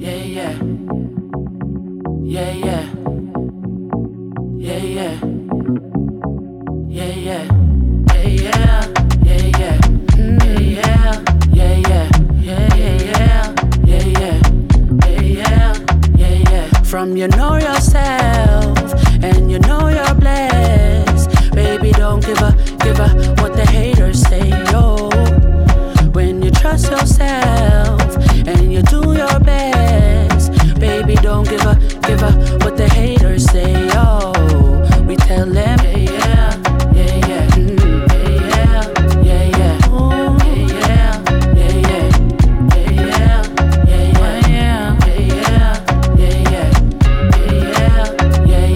yeah, yeah, yeah, yeah, yeah, yeah, yeah, yeah, yeah, yeah, yeah, yeah, yeah, yeah, yeah, yeah, yeah, yeah, yeah, yeah. From you know yourself and you know you're blessed, baby. Don't give a what the haters say, yo. When you trust yourself and you do your best, baby, don't give a what the haters say, yo. We tell them, yeah, yeah, yeah, yeah, yeah, yeah, yeah, ooh, yeah, yeah, yeah, yeah, yeah, yeah, yeah, yeah, yeah, yeah, yeah, yeah,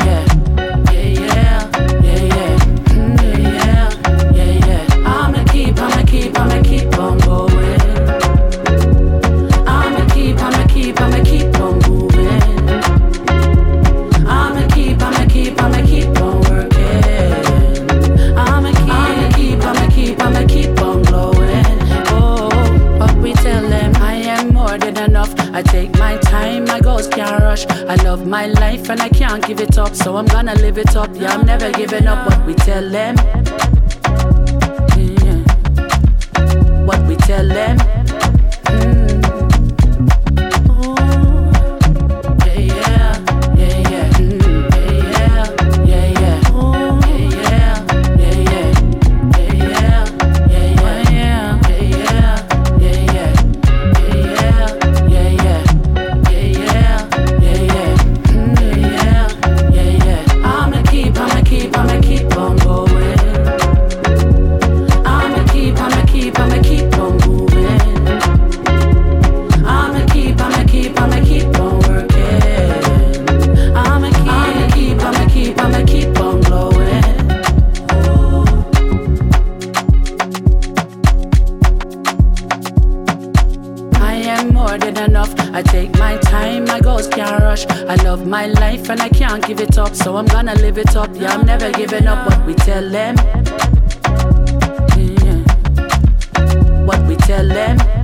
yeah, yeah, yeah. I'ma keep on going. I'ma keep on moving. I'ma keep on working. I'ma keep on glowing. Oh, what we tell them, I am more than enough. I take my time, my goals can't rush. I love my life and I can't give it up, so I'm gonna live it up. Yeah, I'm never giving up. What we tell them, yeah. What we tell them. More than enough. I take my time, my goals can't rush. I love my life and I can't give it up, so I'm gonna live it up. Yeah, I'm never giving up. What we tell them, yeah. What we tell them.